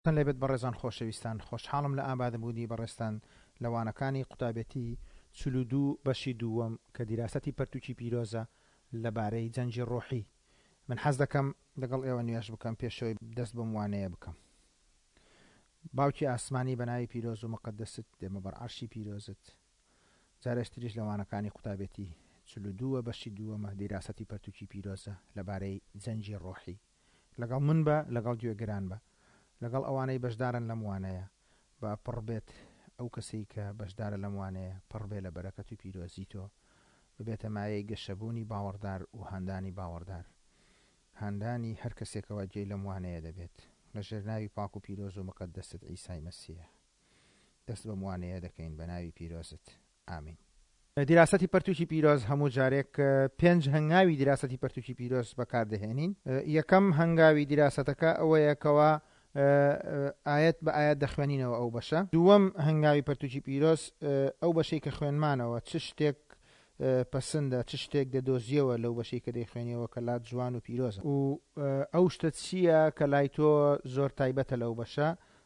تەن لێبێت بەڕێزان خۆشەویستان خۆشحاڵم لە ئابادەبوونی بەڕێستان لەوانەکانی قوتابەتی 42 بەشی دووەم کە دیراسەتی پەرتووکی پیرۆزە لەبارەی جەنجی ڕۆحی. من حەز دەکەم لەگەڵ ئێوە نوێژ بکەم پێشەوەی دەست بەم وانەیە بکەم. باوکی ئاسمانی بە ناوی پیرۆز و مقدست دێمە بەر عەرشی پیرۆزت. جارێشتریش لەوانەکانی قوتابەتی 42 بەشی دووەمە دیراسەتی پەرتووکی پیرۆزە لەبارەی جەنجی ڕۆحی. لەگەڵ من بە لەگەڵ گوێگران بە لەگەڵ ئەوانەی بەشدارن لەم وانەیە بە پڕ بێت ئەو کەسەی کە بەشدارە لەم وانەیە پڕ بێ لە بەرەکەت و پیرۆزی تۆ ببێتە مایەی گەشەبوونی باوەڕدار و هەندانی باوەڕدار هەندانی هەر کەسێکەوە جێی لەم وانەیە دەبێت لە ژێرناوی پاک و پیرۆز و مقدست عیسای مەسیح. دەست بەم وانەیە دەکەین بە ناوی پیرۆزت. ئامین. دیراسەتی پەرتووکی پیرۆز هەموو جارێک 5 هەنگاوی دیراسەتی پەرتووکی پیرۆز بەکاردەهێنین. یەکەم هەنگاوی دیراسەتەکە ئەوەیەکەوە ئاەت بە ئاەت دەخوێنینەوە ئەو بەشە. دووەم هەنگاوی پەرتووکی پیرۆز ئەو بەشەی کە خوێنمانەوە چ شتێک پەسەندە چ شتێک دەدۆزیەوە لەو بەشەی کە دەیخوێنیەوە کە لات جوان و پیرۆزە و ئەو شتە چییە کە لای تۆ زۆر تایبەتە لەو بەشە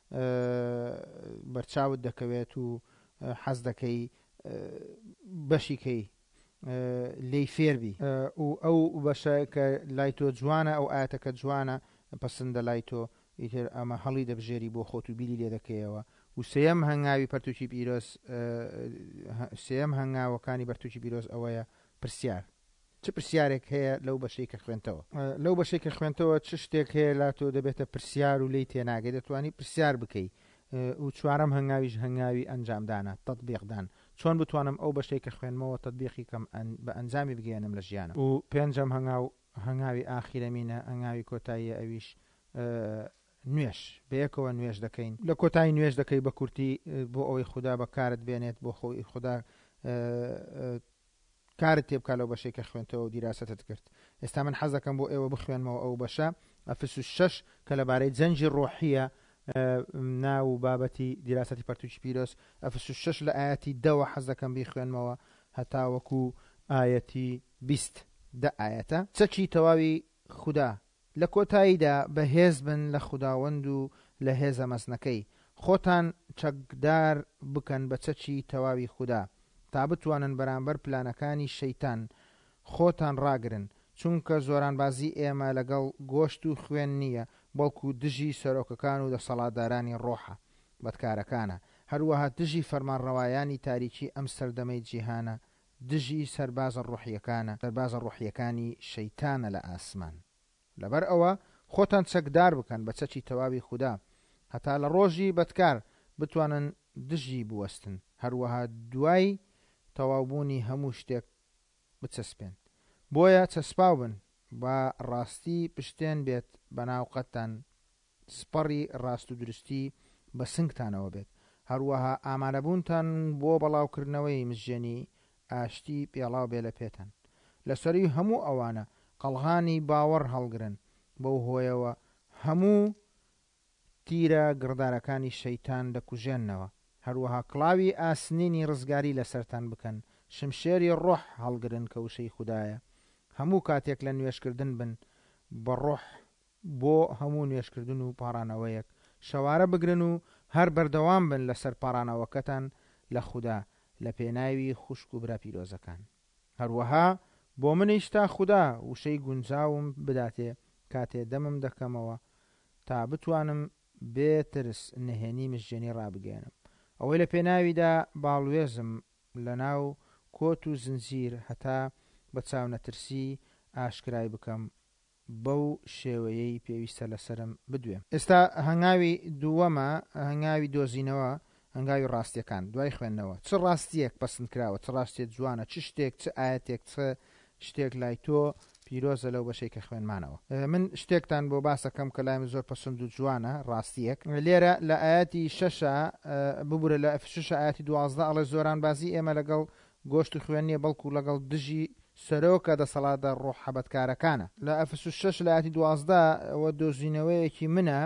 بەرچاوت دەکەوێت و حەز دەکەی بەشیکەی لێی فێربی و ئەو بەشە کە لای تۆ جوانە ئەو ئاەتەکە جوانە پەسەندە لای تۆ ئیتر ئەمە هەڵی دەبژێری بۆ خۆت و بیری لێ دەکەیەوە. و سێەم هەنگاوی پەرتووکی پیرۆز سێەم هەنگاوەکانی پەرتووکی پیرۆز ئەوەیە پرسیار. چ پرسیارێک هەیە لەو بەشەی کە خوێنتەوە لەو بەشەی کە خوێنتەوە چ شتێک هەیە لا تۆ دەبێتە پرسیار و لی تێناگەی دەتوانی پرسیار بکەی. و چوارەم هەنگاویش هەنگاوی ئەنجامدانە تەطبیقدان چۆن بتوانم ئەو بەشەی کە خوێنمەوە تەطبیقی کەم بە ئەنجامی بگەێنم لە ژیانە. و پێنجەم هەنگاوی ئاخیرەمینە هەنگاوی کۆتاییە ئەویش نوێش بەیەکەوە نوێش دەکەین لە کۆتایی نوێش دەکەی بە کورتی بۆ ئەوەی خوددا بەکارت بێنێت بۆ خۆی خوددا کارت تێ بکات لەو بەشەی کە خوێنتەوە و دیراستت کرد. ئێستا من حەز دەکەم بۆ ئێوە بخوێنمەوە ئەو بەشە ئەفسوس 6 کە لەبارەی جەنجی ڕۆحیە ناو بابەتی دیراسەتی پەرتووکی پیرۆز ئەفسوس 6 لە ئاەتی 10 حەز دەکەم بیخوێنمەوە هەتا وەکو ئاەتی 20 ئاەتە. چەکی تەواوی خوددا لە کۆتاییدا بەهێز بن لە خوداوەند و لە هێزە مەزنەکەی خۆتان چەکدار بکەن بە چەکی تەواوی خوددا تا بتوانن بەرامبەر پلانەکانی شەیتان خۆتان ڕاگرن چونکە زۆرانبازی ئێمە لەگەڵ گۆشت و خوێن نییە بەڵکو دژی سەرۆکەکان و دەسەڵاتدارانی ڕۆحە بەدکارەکانە هەروەها دژی فەرمانڕەوایانی تاریکی ئەم سەردەمەی جیهانە دژی سەربازە ڕۆحیەکانی شەیتانە لە ئاسمان. لەبەر ئەوە خۆتان چەکدار بکەن بە چەکی تەواوی خوددا هەتا لە ڕۆژی بەدکار بتوانن دژی بوەستن هەروەها دوای تەواوبوونی هەموو شتێک بچەسپێن. بۆیە چەسپاو بن بە ڕاستی پشتێن بێت بە ناوقەتتان سپەڕی ڕاست و درستی بە سنگتانەوە بێت هەروەها ئامادەبوونتان بۆ بەڵاوکردنەوەی مژێنی ئاشتی پێڵاو بێ لە پێتان. لەسەری هەموو ئەوانە قەڵغانی باوەڕ هەڵگرن بەو هۆیەوە هەموو تیرە گڕدارەکانی شەیتان دەکوژێننەوە هەروەها کڵاوی ئاسنینی ڕزگاری لەسەرتان بکەن شمشێری ڕۆح هەڵگرن کە وشەی خوددایە هەموو کاتێک لە نوێشکردن بن بە ڕۆح بۆ هەموو نوێشکردن و پاڕانەوەیەک شەوارە بگرن و هەر بەردەوام بن لەسەر پاڕانەوەکەتان لە خوددا لە پێناوی خوشک و برا پیرۆزەکان. هەروەها بۆ منیش تا خوددا وشەی گونجاوم بداتێ کاتێ دەمم دەکەمەوە تا بتوانم بێترس نهێنی مژێنی ڕابگەێنم ئەوەی لە پێناویدا باڵوێزم لە ناو کۆت و زنجیر هەتا بە چاو نەترسی ئاشکرای بکەم بەو شێوەیەی پێویستە لەسرم بدوێم. ئێستا هەنگاوی دووەمە هەنگاوی دۆزینەوە هەنگاوی ڕاستیەکان دوای خوێندنەوە چ ڕاستیەک پەسەند کراوە چ ڕاستیەک جوانە چ شتێک چ ئاەتێک چ شتێک لای تۆ پیرۆزە لەو بەشەی کە خوێنمانەوە. من شتێکتان بۆ باسەکەم کە لایم زۆر پەسەند و جوانە ڕاستیەک لێرە لە ئاەتی 6 ببورە لە 6 ئاەتی 12 ئەڵێ زۆرانبازی ئێمە لەگەڵ گۆشت و خوێن نیە بەڵکو لەگەڵ دژی سەرۆکە دەسەڵاتە ڕۆحە بەدکارەکانە. لە ئەفسوس 6 لە ئاەتی 12 ئەوە دۆزینەوەیەکی منە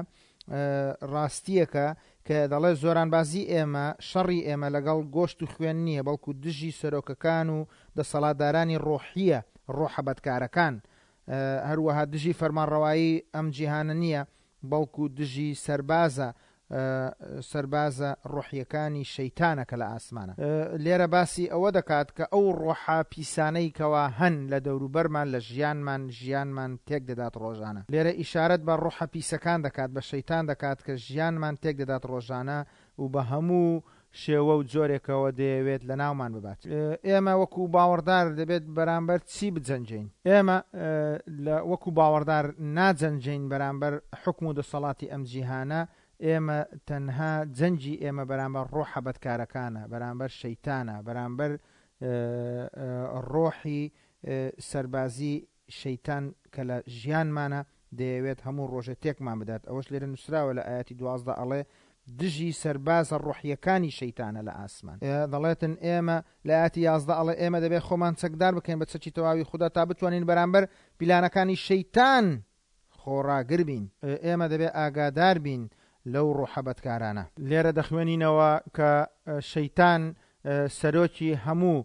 ڕاستیەکە کە دەڵێ زۆرانبازی ئێمە شەڕی ئێمە لەگەڵ گۆشت و خوێن نییە بەڵکو دژی سەرۆکەکان و دەسەڵاتدارانی ڕۆحیە ڕۆحە بەدکارەکان هەروەها دژی فەرمانڕەوایی ئەم جیهانە نییە بەڵکو دژی سەربازە ڕۆحیەکانی شەیتانە کە لە ئاسمانە. لێرە باسی ئەوە دەکات کە ئەو ڕۆحە پیسانەی کەوا هەن لە دەوروبەرمان لە ژیانمان تێک دەدات ڕۆژانە. لێرە ئیشارەت بە ڕۆحە پیسەکان دەکات، بە شەیتان دەکات کە ژیانمان تێک دەدات ڕۆژانە و بە هەموو شێوە و جۆرێکەوە دەیەوێت لە ناومان ببات. ئێمە وەکو باوەڕدار دەبێت بەرامبەر چی بجەنجین؟ ئێمە وەکو باوەڕدار ناجەنجین بەرامبەر حکم و دەسەڵاتی ئەم جیهانە. ئێمە تەنها جەنجی ئێمە بەرامبەر ڕۆحە بەدکارەکانە، بەرامبەر شەیتانە، بەرامبەر ڕۆحی سەربازی شەیتان کە لە ژیانمانە دەیەوێت هەموو ڕۆژە تێکمان بدات. ئەوەش لێرە نووسراوە لە ئاەتی 12 ئەڵێ دژی سەربازە ڕۆحیەکانی شەیتانە لە ئاسمان. دەڵێتن ئێمە لە ئاەتی 11 ئەڵێ ئێمە دەبێت خۆمان چەکدار بکەین بە چەکی تەواوی خوددا تا بتوانین بەرامبەر پیلانەکانی شەیتان خۆڕاگر بین. ئێمە دەبێت ئاگادار بین لەو ڕۆحە بەدکارانە. لێرە دەخوێنینەوە کە شەیتان سەرۆکی هەموو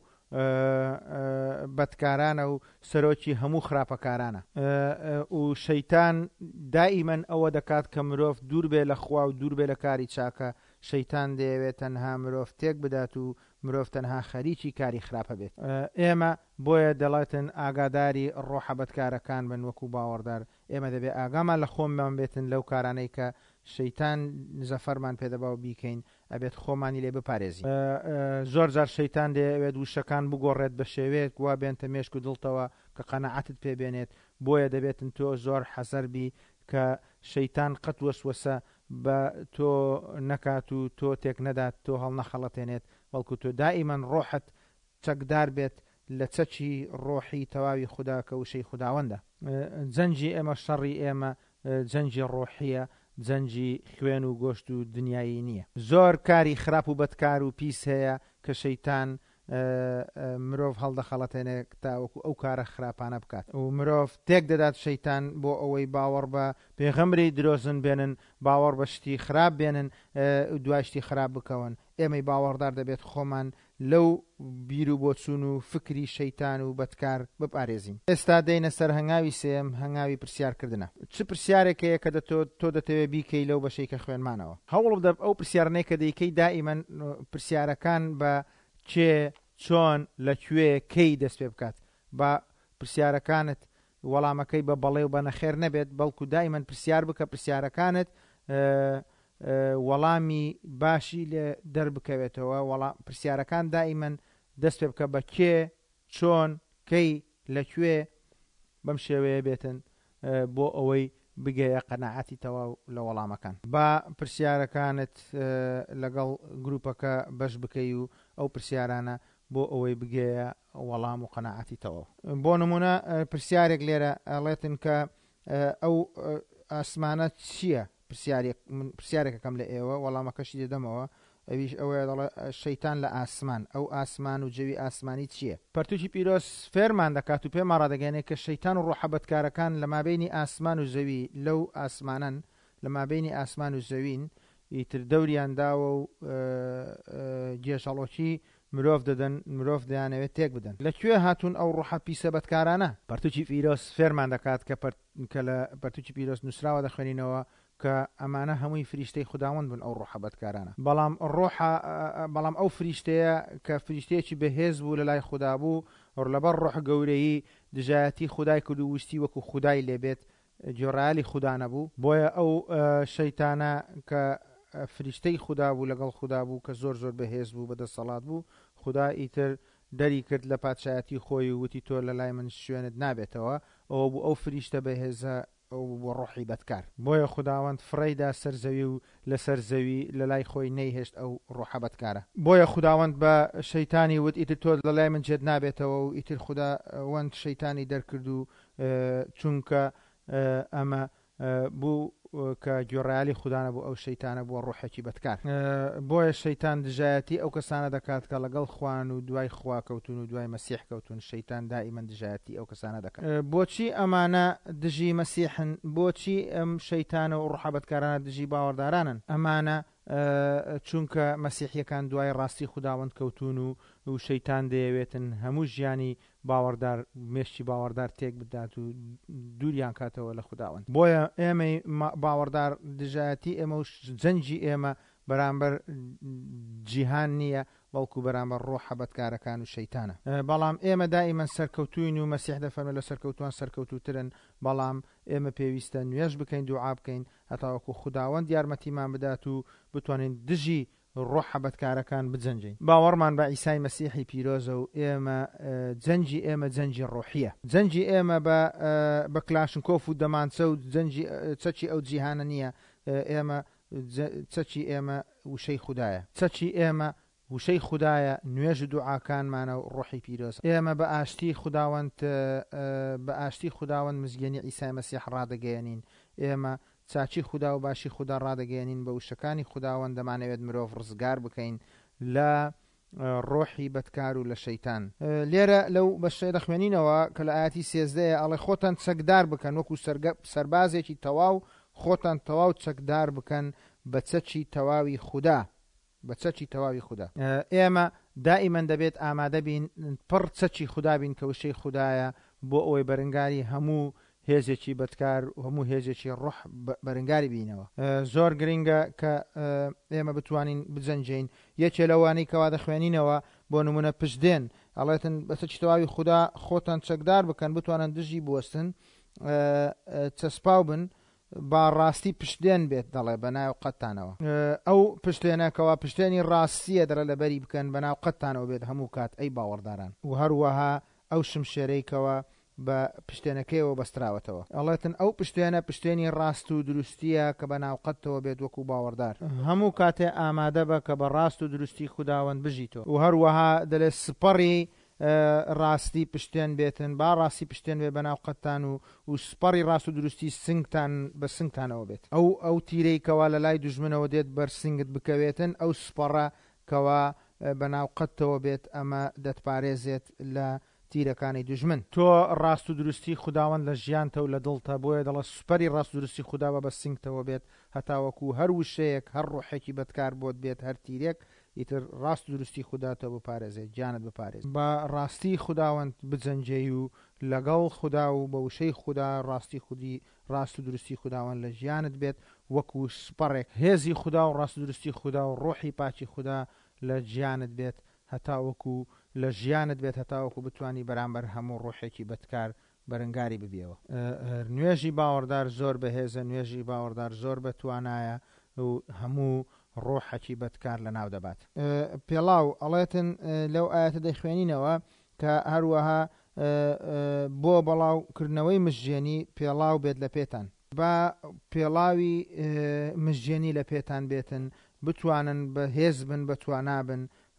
بەدکارانە و سەرۆکی هەموو خراپەکارانە و شەیتان دائیمەن ئەوە دەکات کە مرۆڤ دوور بێ لە خوا و دوور بێ لە کاری چاکە. شەیتان دەیەوێت تەنها مرۆڤ تێک بدات و مرۆڤ تەنها خەریکی کاری خراپە بێت. ئێمە بۆیە دەڵێتن ئاگاداری ڕۆحە بەدکارەکان بن وەکو باوەڕدار. ئێمە دەبێت ئاگامان لە خۆممان بێتن لەو کارانەی کە شەیتان زەفەرمان پێدەبا و بیکەین، ئەبێت خۆمانی لێ بپارێزین. زۆر جار شەیتان دەیەوێت وشەکان بگۆڕێت بە شێوەیەک وا بێنتە مێشک و دڵتەوە کە قەنەعەتت پێبێنێت. بۆیە دەبێتن تۆ زۆر حەزەربی کە شەیتان قەت وەسوەسە بە تۆ نەکات و تۆ تێک نەدات، تۆ هەڵ نەخەڵەتێنێت، بەڵکو تۆ دائیمەن ڕۆحت چەکدار بێت لە چەکی ڕۆحی تەواوی خوددا کە وشەی خودداوەندە. جەنجی ئێمە شەڕی ئێمە جەنجی ڕۆحیە، جەنجی خوێن و گۆشت و دنیایی نییە. زۆر کاری خراپ و بەدکار و پیس هەیە کە شەیتان مرۆڤ هەڵدەخەڵەتێنێت تاوەکو ئەو کارە خراپانە بکات و مرۆڤ تێک دەدات شەیتان بۆ ئەوەی باوەڕ بە پێغەمبەری درۆزن بێنن، باوەڕ بە شتی خراپ بێنن، دوای شتی خراپ بکەون. ئێمەی باوەڕدار دەبێت خۆمان لەو بیر و بۆچوون و فکری شەیتان و بەدکار بپارێزین. ئێستا دەینە سەر هەنگاوی سێم، هەنگاوی پرسیارکردنە. چ پرسیارێکەیە کە تۆ دەتەوێت بیکەی لەو بەشەی کە خوێنمانەوە؟ هەوڵ بدە ئەو پرسیارانەی کە دەیکەی دائیمەن پرسیارەکان بە چێ، چۆن، لەکوێ، کەی دەست پێ بکات. بە پرسیارەکانت وەڵامەکەی بە بەڵێ و بە نەخێر نەبێت، بەڵکو دائیمەن پرسیار بکە پرسیارەکانت وەڵامی باشی لێ دەربکەوێتەوە. پرسیارەکان دائیمەن دەست پێ بکە بە کێ، چۆن، کەی، لەکوێ، بەم شێوەیە بێتن بۆ ئەوەی بگەیە قەناعەتی تەواو لە وەڵامەکان. با پرسیارەکانت لەگەڵ گروپەکە بەش بکەی و ئەو پرسیارانە بۆ ئەوەی بگەیە وەڵام و قەناعەتی تەواو. بۆ نمونە پرسیارێک لێرە ئەڵێتن کە ئەو ئاسمانە چییە؟ پرسیارێکەکەم لە ئێوە وەڵامەکەشی دەدەمەوە. ئەویش ئەوەیە دەڵێ شەیتان لە ئاسمان، ئەو ئاسمان و جەوی ئاسمانی چییە؟ پەرتووکی پیرۆز فێرمان دەکات و پێمان ڕادەگەێنێت کە شەیتان و ڕۆحە بەدکارەکان لە مابینی ئاسمان و زەوی، لەو ئاسمانن لە مابینی ئاسمان و زەوین، ئیتر دەوریان داوە و گێژەڵۆکی مرۆڤ دەدەن، مرۆڤ دەیانەوێت تێک بدەن. لەکوێ هاتوون ئەو ڕۆحە پیسە بەدکارانە؟ پەرتووکی پیرۆز فێرمان دەکات کە لە پەرتووکی پیرۆز نووسراوە دەخوێنینەوە کە ئەمانە هەمووی فریشتەی خودداوەند بن ئەو ڕۆحە بەدکارانە. بەڵام ئەو فریشتەیە کە فریشتەیەکی بەهێز بوو لە لای خوددا بوو، لەبەر ڕۆح گەورەیی دژایەتی خودای کرد و وشتی وەکو خودای لێبێت، جۆڕایەلی خوددا نەبوو. بۆیە ئەو شەیتانە کە فریشتەی خوددا بوو لەگەڵ خوددا بوو کە زۆر زۆر بەهێز بوو، بەدەسەڵات بوو، خوددا ئیتر دەری کرد لە پادشایەتی خۆی و وتی تۆ لە لای من شوێنت نابێتەوە. ئەوە بوو ئەو فریشتە بەهێزە بۆ ڕۆحی بەدکار. بۆیە خودداوەند فڕێدا سەرزەوی و لەسەر زەوی لە لای خۆی نەیهێشت ئەو ڕۆحە بەدکارە. بۆیە خودداوەند بە شەیتانی وت ئیتر تۆ لە لای من جێت نابێتەوە و ئیتر خودداوەند شەیتانی دەرکرد و چونکە ئەمە بوو کە گوێڕایالی خوددانە بوو ئەو شەیتانە بووە ڕۆحێکی بەدکار. بۆیە شەیتان دژایەتی ئەو کەسانە دەکات کە لەگەڵ خوان و دوای خوا کەوتون و دوای مەسیح کەوتون. شەیتان دائیمەن دژایەتی ئەو کەسانە دەکات. بۆچی ئەمانە دژی مەسیحن؟ بۆچی ئەم شەیتانە و ڕۆحە بەدکارانە دژی باوەڕدارانن؟ ئەمانە چونکە مەسیحیەکان دوای ڕاستی خودداوەند کەوتون و و شەیتان دەیەوێتن هەموو ژیانی باوەڕدار مێشتی باوەڕدار تێک بدات و دووریان کاتەوە لە خودداوەند. بۆیە ئێمەی باوەڕدار دژایەتی ئێمە و جەنجی ئێمە بەرامبەر جیهان نییە بەڵکو بەرامبەر ڕۆحە بەدکارەکان و شەیتانە. بەڵام ئێمە دائیمەن سەرکەوتوین و مەسیح دەفەرمێ لە سەرکەوتوان سەرکەوتوترن، بەڵام ئێمە پێویستە نوێژ بکەین دوعا بکەین هەتاوەکو خودداوەند یارمەتیمان بدات و بتوانین دژی ڕۆحە بەدکارەکان بجەنجین. باوەڕمان بە عیسای مەسیحی پیرۆزە و ئێمە جەنجی ئێمە جەنجی ڕۆحیە. جەنجی ئێمە بە کلاشنکۆف و دەمانچە و چەکی ئەو جیهانە نییە. ئێمە چەکی ئێمە وشەی خوددایە، چەکی ئێمە وشەی خوددایە، نوێژ و دوعاکانمانە و ڕۆحی پیرۆز. ئێمە بە ئاشتی خودداوەند مزگەنی عیسای مەسیح ڕادەگەیەنین. ئێمە چاچی خوددا و باشی خوددا ڕادەگەیەنین بە وشەکانی خودداوەند. دەمانەوێت مرۆڤ ڕزگار بکەین لە ڕۆحی بەدکار و لە شەیتان. لێرە لەو بەشەیە دەخوێنینەوە کە لە ئاەتی 13 ئەڵێ خۆتان چەکدار بکەن وەکو سەربازێکی تەواو، خۆتان تەواو چەکدار بکەن بە چەکی تەواوی خوددا، بە چەکی تەواوی خوددا. ئێمە دائیمەن دەبێت ئامادە بین پڕ چەکی خوددا بین کە وشەی خوددایە بۆ ئەوەی بەرەنگاری هەموو هێزێکی بەدکار و هەموو هێزێکی ڕۆح بەرەنگاری بینەوە. زۆر گرنگە کە ئێمە بتوانین بجەنجین. یەکێ لەوانەی کەوا دەخوێنینەوە بۆ نمونە پشتدێن ئەڵێتن بە چەکی تەواوی خوددا خۆتان چەکدار بکەن بتوانن دژی بوەستن چەسپاو بن با ڕاستی پشتێن بێت دەڵێ بەناو قەتانەوە. ئەو پشتێنەکەەوە پشتێنی ڕاستیە دەرە لەبەری بکەن بەناو قەتانەوە بێت هەموو کات ئەی باوەڕداران. و هەروەها ئەو شمشێرەیەکەوە بە پشتێنەکەیەوە بەستراوەتەوە ئەڵێتن ئەو پشتێنە پشتێنی ڕاست و دروستیە کە بە ناوقەتەوە بێت وەکو باوەڕدار. هەموو کاتێ ئامادە بە کە بە ڕاست و دروستی خودداوەند بژیتەوە. و هەروەها دەلێت سپەڕی ڕاستی پشتێن بێتن، با ڕاستی پشتێن بێ بە ناوقەتان و سپەڕی ڕاست و دروستی سنگتان بە سنگتانەوە بێت. ئەو تیرەی کەوا لە لای دوژمنەوە دێت بەر سنگت بکەوێتن، ئەو سپەڕە کەوا بە ناوقەتەوە بێت ئەمە دەتپارێزێت لە تیرەکانی دوژمن. تۆ ڕاست و دروستی خودداوەند لە ژیانتە و لە دڵتە، بۆیە دەڵە سوپەری ڕاست و دروستی خودداوە بە سنگتەوە بێت هەتاوەکو هەر وشەیەک هەر ڕۆحێکی بەدکار بۆت بێت هەر تیرێک ئیتر ڕاست و دروستی خودداتەوە بپارێزێت جانت بپارێز بە ڕاستی خودداوەند بجەنجێ و لەگەڵ خوددا و بە وشەی خوددا ڕاستی خودی ڕاست و دروستی خودداوەند لە ژیانت بێت وەکو سپەڕێک هێزی خوددا و ڕاست و دروستی خوددا و ڕۆحی پاچی خوددا لە ژیانت بێت هەتاوەکو لە ژیانت بێت هەتاوەکو بتانی بەرامبەر هەموو ڕۆحێکی بەدکار بەرەنگاری ببیەوە. نوێژی باوەڕدار زۆر بەهێزە، نوێژی باوەڕدار زۆر بەتوانایە و هەموو ڕۆحەکی بەدکار لە ناو دەبات. پێڵاو ئەڵێتن لەو ئاەتە دەیخوێنینەوە کە هەروەها بۆ بەڵاوکردنەوەی مژێنی پێڵاو بێت لە پێتان، با پێڵاوی مژێنی لە پێتان بێتن بتوانن بە هێز بن بەتوانابن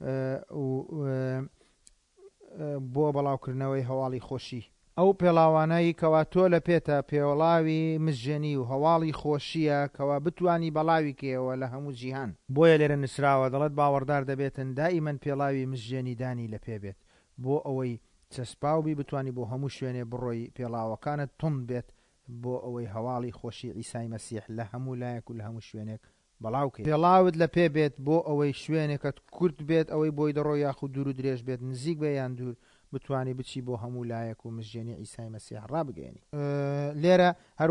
بۆ بەڵاوکردنەوەی هەواڵی خۆشی. ئەو پێڵاوانەی کەوا تۆ لە پێتە پێوەڵاوی مژێنی و هەواڵی خۆشیە کەوا بتانی بەڵاوی کێەوە لە هەموو جیهان. بۆیە لێرە نووسراوە دەڵێت باوەڕدار دەبێتن دائیمەن پێڵاوی مژێنی دانی لە پێ بێت بۆ ئەوەی چەسپاوبی بتانی بۆ هەموو شوێنێ بڕۆی پێڵاوەکانت تند بێت بۆ ئەوەی هەواڵی خۆشی عیسای مەسیح لە هەموو لایەک و لە هەموو شوێنێک بەڵاوکە. پێڵاوت لە پێ بێت بۆ ئەوەی شوێنێکت کورت بێت ئەوەی بۆی دەڕۆ یاخود دوور و درێژ بێت نزیک بە یان دوور بتانی بچی بۆ هەموو لایەک و مژێنی عیسای مەسیح ڕابگەێنی. لێرە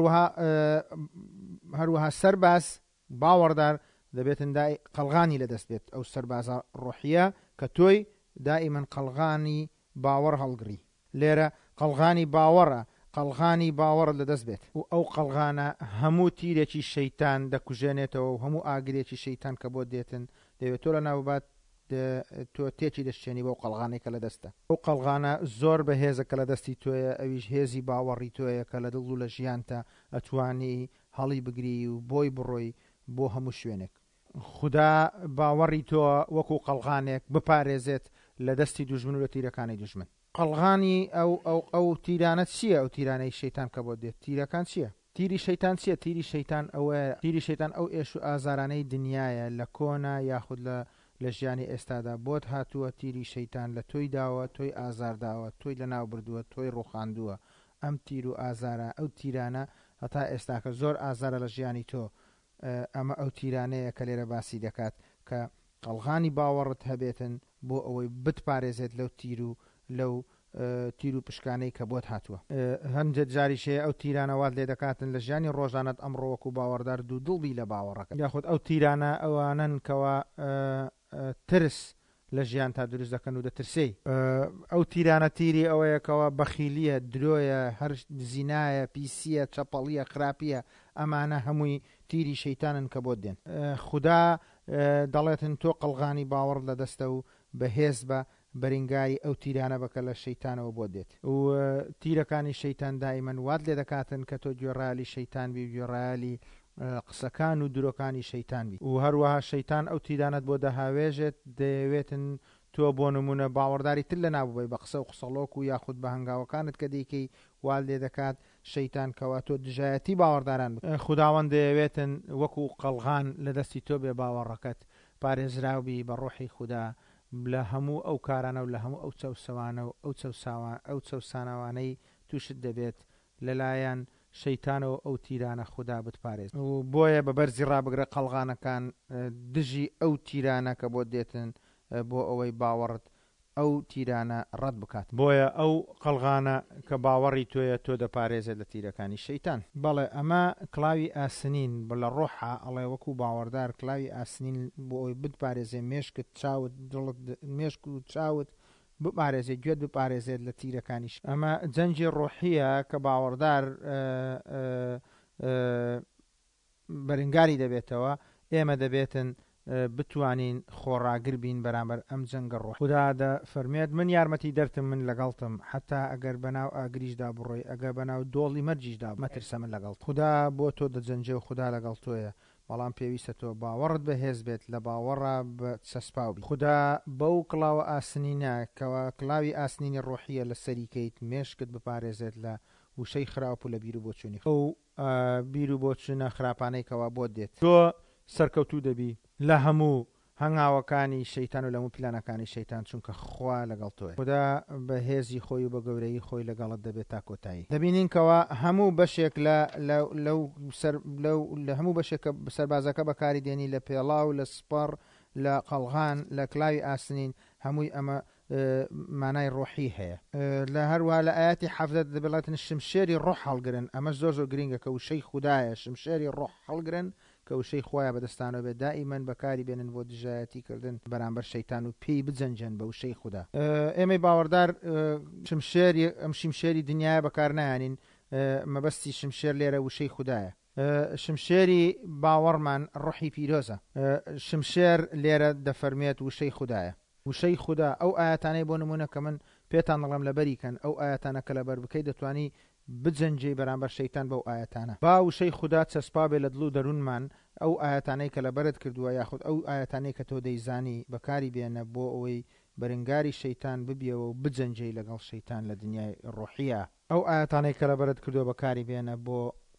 هەروەها سەرباز باوەڕدار دەبێتن قەڵغانی لەدەست بێت ئەو سەربازە ڕۆحیە کە تۆی دائیمەن قەڵغانی باوەڕ هەڵگری. لێرە قەڵغانی باوەڕە، قەڵغانی باوەڕ لەدەست بێت و ئەو قەڵغانە هەموو تیرێکی شەیتان دەکوژێنێتەوە و هەموو ئاگرێکی شەیتان کە بۆ دێتن دەوێت تۆ لە ناوبات تۆ تێکی دەشتێنی بۆ قەڵغانەی کە لە دەستە. ئەو قەڵغانە زۆر بەهێزە کە لە دەستی تۆیە، ئەویش هێزی باوەڕی تۆیە کە لە دڵ و لە ژیانتە ئەتوانی هەڵی بگری و بۆی بڕۆی بۆ هەموو شوێنێک. خوددا باوەڕی تۆ وەکو قەڵغانێک بپارێزێت لە دەستی دوژمن و لە تیرەکانی دوژمن. قەڵغانی ئەو تیرانە چییە؟ ئەو تیرانەی شەیتان کە بۆ دێت تیرەکان چییە؟ تیری شەیتان چییە؟ تیری شەیتان ئەوە تیری شەیتان ئەو ئێش و ئازارانەی دنیاە لە کۆنا یاخود لە ژیانی ئێستادا بۆت هاتووە. تیری شەیتان لە تۆی داوە، تۆی ئازارداوە، تۆی لە ناو بردووە، تۆی ڕوخاندووە. ئەم تیر و ئازارە ئەو تیرانە هەتا ئێستاکە زۆر ئازارە لە ژیانی تۆ. ئەمە ئەو تیرانەیە کە لێرە باسی دەکات کە قەڵغانی باوەڕت هەبێتن بۆ ئەوەی بتپارێزێت لەو تیر و پشکانەی کە بۆت هاتووە. هەندێک جاریشەیە ئەو تیرانەوات لێ دەکاتن لە ژیانی ڕۆژانەت ئەمڕۆوەکو باوەڕدار دوو دڵبی لە باوەڕەکە، یاخود ئەو تیرانە ئەوانن کەوا ترس لە ژیان تا دروست دەکەن و دەترسی. ئەو تیرانە تیری ئەوەیەکەوە بەخیلیە، درۆیە، هەر زینایە، پیسیە، چەپەڵیە، خراپیە، ئەمانە هەمووی تیری شەیتانن کە بۆ دێن. خوددا دەڵێتن تۆ قەڵغانی باوەڕ لە دەستە و بەهێز بە بەرینگاری ئەو تیرانە بکە لە شەیتانەوە بۆ دێت و تیرەکانی شەیتان دائیمەن وات لێ دەکاتن کە تۆ گوێڕایەلی شەیتان بی و گوێڕایەلی قسەکان و درۆکانی شەیتان بی و هەروەها شەیتان ئەو تیرانت بۆ دەهاوێژێت دەیەوێتن تۆ بۆ نمونە باوەڕداری تر لە نابووی بە قسە و قسەڵۆک و یاخود بە هەنگاوەکانت کە دیکەی وال لێ دەکات شەیتان کەوا تۆ دژایەتی باوەڕداران خوداوەند دەیەوێتن وەکو قەڵغان لە دەستی تۆ بێ باوەڕەکەت پارێزراوبی بە ڕۆحی خوددا لە هەموو ئەو کارانە و لە هەموو ئەو چەوسەوانە و ئەو چەوسانەوانەی تووشت دەبێت لەلایەن شەیتانەوە ئەو تیرانە خوددا بتپارێز و بۆیە بە بەرزی ڕابگرە قەڵغانەکان دژی ئەو تیرانە کە بۆ دێتن بۆ ئەوەی باوەڕت ئەو تیرانە ڕەت بکات. بۆیە ئەو قەڵغانە کە باوەڕی تۆیە تۆ دەپارێزێت لە تیرەکانی شەیتان. بەڵێ ئەمە کڵاوی ئاسنین بە لە ڕۆحە ئەڵێ وەکو باوەڕدار کڵاوی ئاسنین بۆ ئەوی بتپارێزێ مێشکت چاوت دڵت مێشک و چاوت بپارێزێت گوێت بپارێزێت لە تیرەکانیش. ئەمە جەنجی ڕۆحیە کە باوەڕدار بەرنگاری دەبێتەوە ئێمە دەبێتن بتوانین خۆڕاگر بین بەرامبەر ئەم جەنگە ڕۆح. خوددا دەفەرمێت من یارمەتی دەرتم من لەگەڵتم حتا ئەگەر بەناو ئاگریشدا بڕۆی ئەگەر بەناو دۆڵی مەرجیشدا مەترسە من لەگەڵ خوددا بۆ تۆ دەجەنجێ و خوددا لەگەڵ تۆیە بەڵام پێویستە تۆ باوەڕت بەهێز بێت لە باوەڕە بە چەسپاوبی. خوددا بەو کڵاوە ئاسنینە کەوا کڵاوی ئاسنینی ڕۆحیە لە سەریکەیت مێشکت بپارێزێت لە وشەی خراپ و لە بیر و بۆچوونی ئەو بیر و بۆچونە خراپانەی کەوا بۆ دێت تۆ سەرکەوتوو دەبی لە هەموو هەنگاوەکانی شەیتان و لە هەموو پلانەکانی شەیتان چونکە خوا لەگەڵ تۆیە. خوددا بە هێزی خۆی و بە گەورەی خۆی لەگەڵت دەبێت تا کۆتایی. دەبینین کەوا هەموو بەشێک لە هەموو بەشێکە سەربازەکە بەکاری دێنی لە پێڵاو لە سپەڕ لە قەڵغان لە کلاوی ئاسنین هەمووی ئەمە مانای ڕۆحی هەیە. لە هەروە لە ئاەتی حەفدەت دەبڵێتن شمشێری ڕۆح هەڵگرن ئەمە زۆر گرینگە کە وشەی خوددایە شمشێری ڕۆح هەڵگرن کە وشەی خۆیان بەدەستانەوە بێت دائیمەن بەکاری بێنن بۆ دژایەتیکردن بەرامبەر شەیتان و پێی بجەنجن بە وشەی خوددا. ئێمەی باوەڕدار ئەم شمشێری دنیاە بەکار نایانین مەبەستی شمشێر لێرە وشەی خوددایە. شمشێری باوەڕمان ڕۆحی پیرۆزە شمشێر لێرە دەفەرمێت وشەی خوددایە وشەی خوددا ئەو ئاەتانەی بۆ نمونە کە من پێتان دەڵێم لەبەریکەن ئەو ئاەتانە کە لەبەر بکەی دەتوانی بجەنجی بەرامبەر شەیتان بەو ئاەتانە با وشەی خوددا چەسپا بێ لە دڵ و دەروونمان ئەو ئاەتانەی کە لەبەرت کردووە یاخود ئەو ئاەتانەی کە تۆ دەیزانی بەکاری بێنە بۆ ئەوەی بەرنگاری شەیتان ببیەوە و بجەنجی لەگەڵ شەیتان لە دنیای ڕۆحیە. ئەو ئاەتانەی کە لەبەرت کردووە بەکاری بێنە بۆ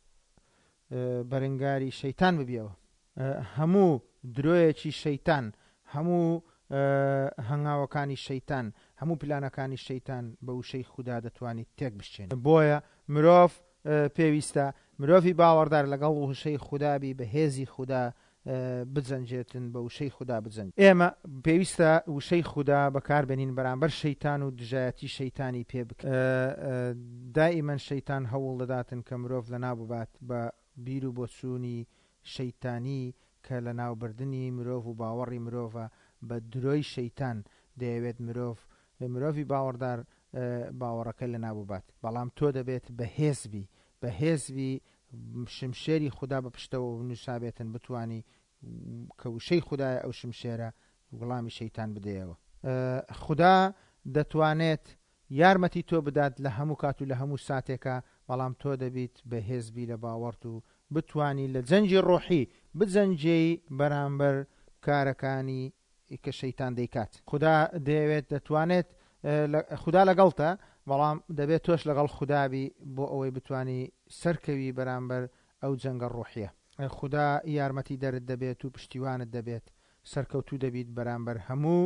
بەرنگاری شەیتان ببیەوە. هەموو درۆیەکی شەیتان هەموو هەنگاوەکانی شەیتان هەموو پلانەکانی شەیتان بە وشەی خوددا دەتوانیت تێک بشێن. بۆیە مرۆڤ پێویستە مرۆڤی باوەڕدار لەگەڵ وشەی خوددابی بە هێزی خوددا بجەنجێتن بە وشەی خوددا بجەنج. ئێمە پێویستە وشەی خوددا بەکاربێنین بەرامبەر شەیتان و دژایەتی شەیتانی پێ بکەین. دائیمەن شەیتان هەوڵ دەداتن کە مرۆڤ لە ناببات بە بیر و بۆچوونی شەیتانی کە لە ناوبردننی مرۆڤ و باوەڕی مرۆڤە بە درۆی شەیتان دەیەوێت مرۆڤی باوەڕدار باوەڕەکە لە ناببات بەڵام تۆ دەبێت بە هێزبی شمشێری خوددا بە پشتەوە نووسابێتن بتانی کە وشەی خوددایە ئەو شمشێرە وڵامی شەیتان بدەیەوە. خوددا دەتوانێت یارمەتی تۆ بدات لە هەموو کات و لە هەموو ساتێکە بەڵام تۆ دەبیت بە هێزبی لە باوەڕت و بتانی لە جەنجی ڕۆحی بجەنجی بەرامبەر کارەکانی کە شەیتان دەیکات. خوددا دەیەوێت دەتوانێت خوددا لەگەڵتە بەڵام دەبێت تۆش لەگەڵ خوددابی بۆ ئەوەی بتانی سەرکەوی بەرامبەر ئەو جەنگە ڕۆحیە. خوددا یارمەتی دەرت دەبێت و پشتیوانت دەبێت سەرکەوتوو دەبیت بەرامبەر هەموو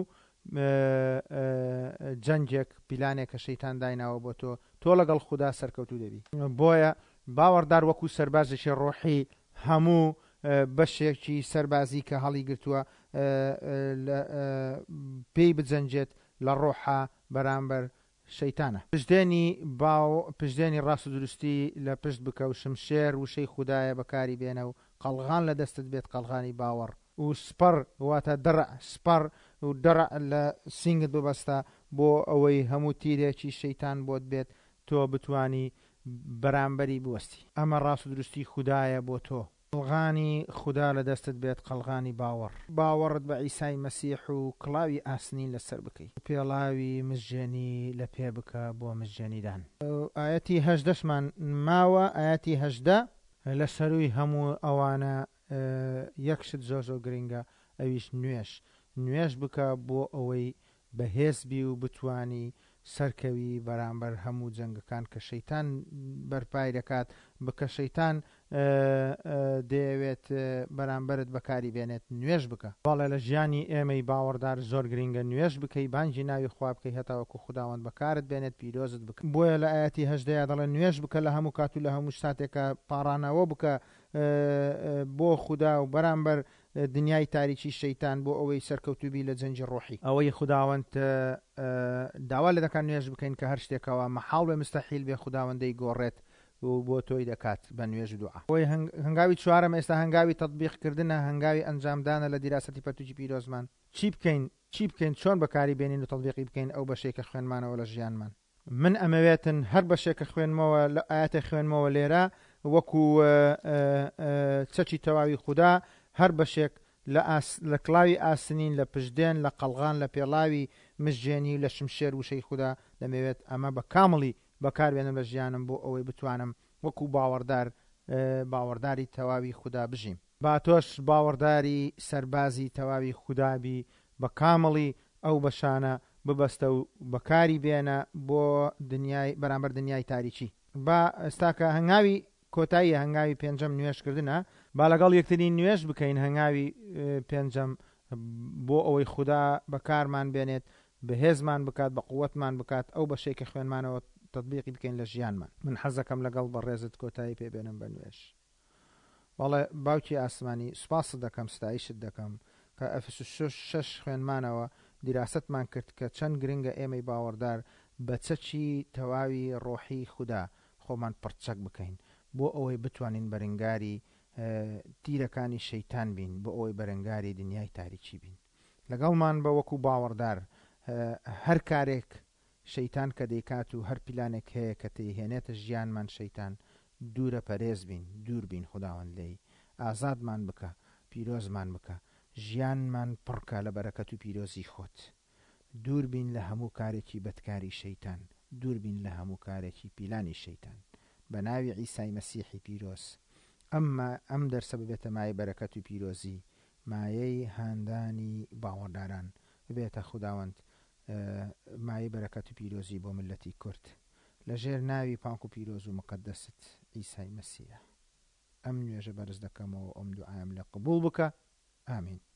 جەنجێک پیلانێک کە شەیتان دایناوە بۆ تۆ لەگەڵ خوددا سەرکەوتوو دەبی. بۆیە باوەڕدار وەکو سەربازێکی ڕۆحی هەموو بەشێکی سەربازی کە هەڵی گرتووە پێی بجەنجێت لە ڕۆحە بەرامبەر شەیتانە. پشتێنی ڕاست و دروستی لە پشت بکە و شمشێر وشەی خوددایە بەکاری بێنە و قەڵغان لە دەستت بێت، قەڵغانی باوەڕ و سپەر واتە دڕع سپەر و دڕع لە سینگت ببەستە بۆ ئەوەی هەموو تیرێکی شەیتان بۆت بێت تۆ بتانی بەرامبەری بوەستی. ئەمە ڕاست و دروستی خوددایە بۆ تۆ. قەڵغانی خوددا لە دەستت بێت، قەڵغانی باوەڕت بە عیسای مەسیح و کڵاوی ئاسنین لەسەر بکەیت، پێڵاوی مژێنی لە پێ بکە بۆ مژێنیدان. ئاەتی 18مان ماوە، ئاەتی 18 لە سەروی هەموو ئەوانە یەکشت زۆ گرنگە، ئەویش نوێش بکە بۆ ئەوەی بەهێزبی و بتانی سەرکەوی بەرامبەر هەموو جەنگەکان کە شەیتان بەرپای دەکات، بکە شەیتان دەیەوێت بەرامبەرت بەکاری بێنێت. نوێش بکە. بەڵێ لە ژیانی ئێمەی باوەڕدار زۆر گرنگە نوێش بکەی، بانگی ناوی خوا بکەی هەتاوەکو خودداوەند بەکارت بێنێت پیرۆزت بکە. بۆیە لە ئاەتی 18 دەڵێ نوێش بکە لە هەموو کات و لە هەموو شتاتێکە پاڕانەوە بکە بۆ خوددا و بەرامبەر دنیای تاریکی شەیتان بۆ ئەوەی سەرکەوتوبی لە جەنجی ڕۆحی. ئەوەی خودداوەند داوا لە دەکان نوێژ بکەین کە هەر شتێکەوە مەحاڵ بێ مستەحیل بێ خودداوەندەی گۆڕێت و بۆ تۆی دەکات بە نوێژ دوعا. ئەوەی هەنگاوی چوارەمە ئێستا هەنگاوی تەطبیقکردنە، هەنگاوی ئەنجامدانە لە دیراسەتی پەرتووجی پیرۆزمان. چی بکەین چۆن بەکاری بێنین و تەطبیقی بکەین ئەو بەشێک کە خوێنمانەوە لە ژیانمان. من ئەمەوێتن هەر بەشێک کە خوێنمەوە لە ئاەتە خوێنمەوە لێرە وەکو چەکی تەواوی خوددا، هەر بەشێک لە کڵاوی ئاسنین، لە پشتێن، لە قەڵغان، لە پێڵاوی مژێنی، لە شمشێر وشەی خوددا دەمەوێت ئەمە بە کامڵی بەکاربێنم لە ژیانم بۆ ئەوەی بتوانم وەکو باوەڕداری تەواوی خوددا بژیم. با تۆش باوەڕداری سەربازی تەواوی خوددابی بە کامڵی ئەو بەشانە ببەستە و بەکاری بێنە بۆ بەرامبەر دنیای تاریکی. با ئێستاکە هەنگاوی کۆتایی هەنگاوی پێنجەم نوێشکردنە، با لەگەڵ یەکتری نوێش بکەین هەنگاوی پێنجەم بۆ ئەوەی خوددا بەکارمان بێنێت، بەهێزمان بکات، بە قووەتمان بکات، ئەو بەشێکی خوێنمانەوە تطبیقی بکەین لە ژیانمان. من حەزەکەم لەگەڵ بەڕێزت کۆتایی پێبێنم بە نوێش. بەڵێ باوکی ئاسمانی سوپاست دەکەم، ستایشت دەکەم کە ئەفسوس خوێنمانەوە دیراستمان کرد کە چەند گرنگە ئێمەی باوەڕدار بە چەکی تەواوی ڕۆحی خوددا خۆمان پڕچەک بکەین بۆ ئەوەی بتوانین بەرەنگاری تیرەکانی شەیتان بین، بۆ ئەوەی بەرەنگاری دنیای تاریکی بین. لەگەڵمان بە وەکو باوەڕدار هەر کارێک شەیتان کە دەیکات و هەر پیلانێک هەیە کە تێهێنێتە ژیانمان شەیتان دوورە پەرێز بین، دوور بین خودداوەند لێی، ئازادمان بکە، پیرۆزمان بکە، ژیانمان پڕکە لە بەرەکەت و پیرۆزی خۆت. دوور بین لە هەموو کارێکی بەدکاری شەیتان، دوور بین لە هەموو کارێکی پیلانی شەیتان. بە ناوی عیسای مەسیحی پیرۆز ئەم دەرسە ببێتە مایە بەرەکەت و پیرۆزی، مایەی هاندانی باوەڕداران ببێتە خودداوەند مایە بەرەکەت و پیرۆزی بۆ ملەتی کورد لە ژێر ناوی پاک و پیرۆز و مقدست عیسای مەسیح. ئەم نوێژە بەرز دەکەمەوە، ئەم دوعایم لە قبول بکە. ئامین.